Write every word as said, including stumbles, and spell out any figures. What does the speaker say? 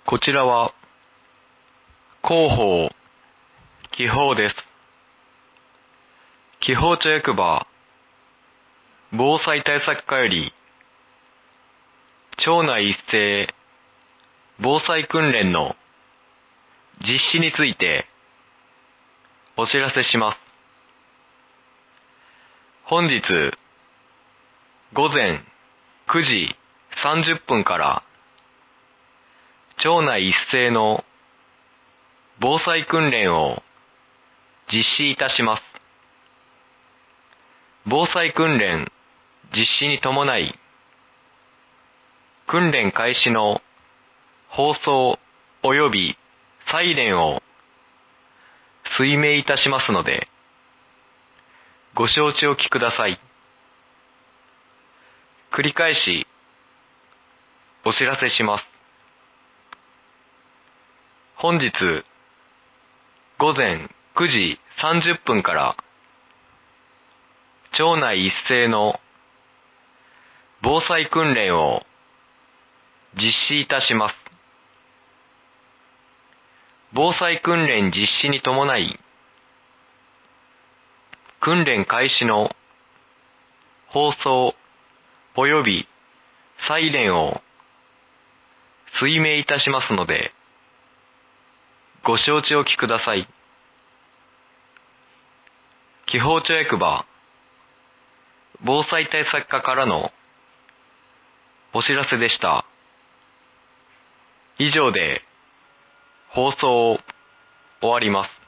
こちらは広報気泡です。気泡町役場防災対策課より町内一斉防災訓練の実施についてお知らせします。本日午前くじさんじゅっぷんから町内一斉の防災訓練を実施いたします。防災訓練実施に伴い、訓練開始の放送及びサイレンを推鳴いたしますので、ご承知おきください。繰り返しお知らせします。本日午前くじさんじゅっぷんから町内一斉の防災訓練を実施いたします。防災訓練実施に伴い、訓練開始の放送及びサイレンを推鳴いたしますので、ご承知おきください。気泡町役場防災対策課からのお知らせでした。以上で放送を終わります。